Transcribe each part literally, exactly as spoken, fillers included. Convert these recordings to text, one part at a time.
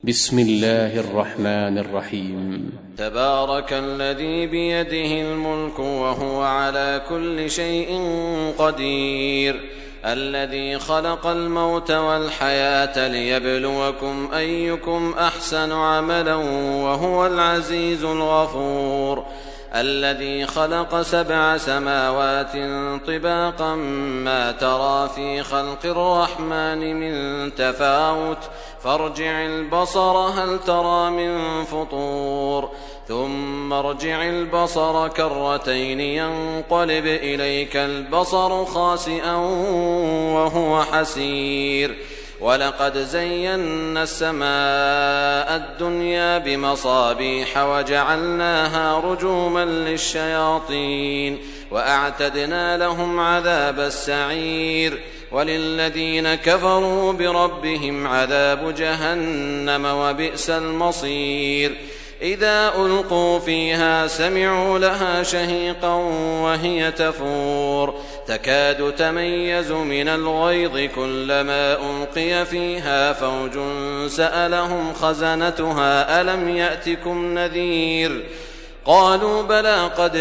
بسم الله الرحمن الرحيم. تبارك الذي بيده الملك وهو على كل شيء قدير، الذي خلق الموت والحياة ليبلوكم أيكم أحسن عملا وهو العزيز الغفور، الذي خلق سبع سماوات طباقا ما ترى في خلق الرحمن من تفاوت فارجع البصر هل ترى من فطور، ثم ارجع البصر كرتين ينقلب إليك البصر خاسئا وهو حسير، ولقد زينا السماء الدنيا بمصابيح وجعلناها رجوما للشياطين وأعتدنا لهم عذاب السعير، وللذين كفروا بربهم عذاب جهنم وبئس المصير. إذا ألقوا فيها سمعوا لها شهيقا وهي تفور تكاد تميز من الغيظ كلما ألقي فيها فوج سألهم خزنتها ألم يأتكم نذير، قالوا بلى قد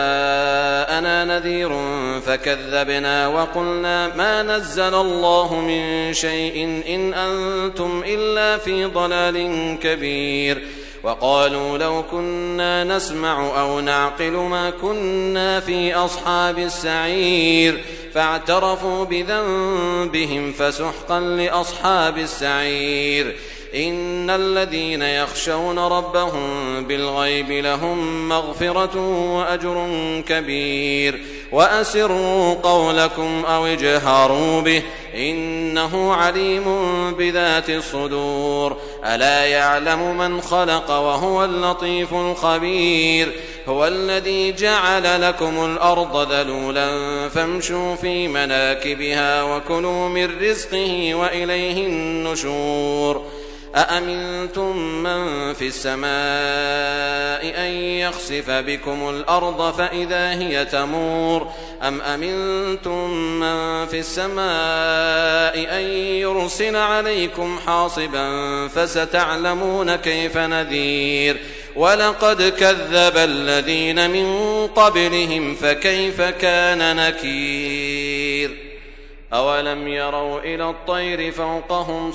جاءنا نذير فكذبنا وقلنا ما نزل الله من شيء إن أنتم إلا في ضلال كبير، وقالوا لو كنا نسمع أو نعقل ما كنا في أصحاب السعير، فاعترفوا بذنبهم فسحقا لأصحاب السعير. إن الذين يخشون ربهم بالغيب لهم مغفرة وأجر كبير، وأسروا قولكم أو اجهروا به إنه عليم بذات الصدور، ألا يعلم من خلق وهو اللطيف الخبير. هو الذي جعل لكم الأرض ذلولا فامشوا في مناكبها وكلوا من رزقه وإليه النشور. أأمنتم من في السماء أن يخسف بكم الأرض فإذا هي تمور، أم أمنتم من في السماء أن يرسل عليكم حاصبا فستعلمون كيف نذير. ولقد كذب الذين من قبلهم فكيف كان نكير. أولم يروا إلى الطير فوقهم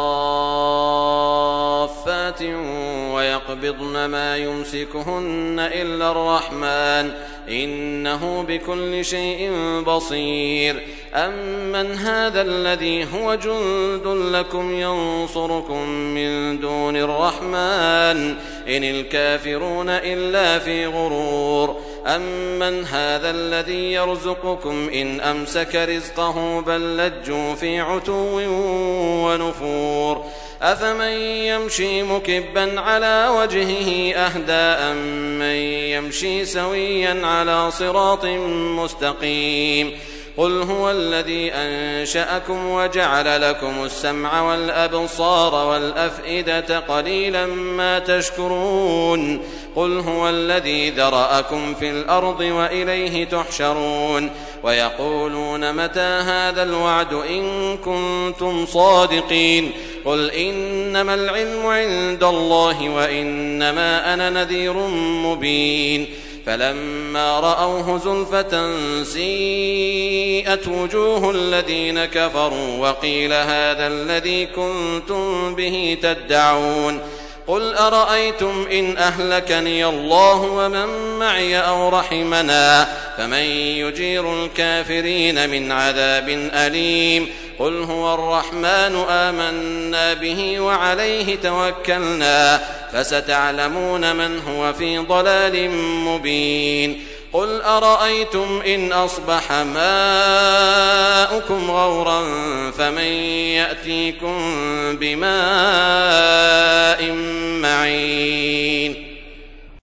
صافات ويقبضن ما يمسكهن إلا الرحمن إنه بكل شيء بصير. أمن هذا الذي هو جند لكم ينصركم من دون الرحمن إن الكافرون إلا في غرور. أمن هذا الذي يرزقكم إن أمسك رزقه بل لجوا في عتو ونفور. أفمن يمشي مكبا على وجهه أهدى أمن يمشي سويا على صراط مستقيم. قل هو الذي أنشأكم وجعل لكم السمع والأبصار والأفئدة قليلا ما تشكرون. قل هو الذي ذرأكم في الأرض وإليه تحشرون. ويقولون متى هذا الوعد إن كنتم صادقين. قل إنما العلم عند الله وإنما أنا نذير مبين. فلما رأوه زلفة سيئت وجوه الذين كفروا وقيل هذا الذي كنتم به تدعون. قل أرأيتم إن أهلكني الله ومن معي أو رحمنا فمن يجير الكافرين من عذاب أليم. قل هو الرحمن آمنا به وعليه توكلنا فستعلمون من هو في ضلال مبين. قل أرأيتم إن أصبح ماؤكم غورا فمن يأتيكم بماء معين.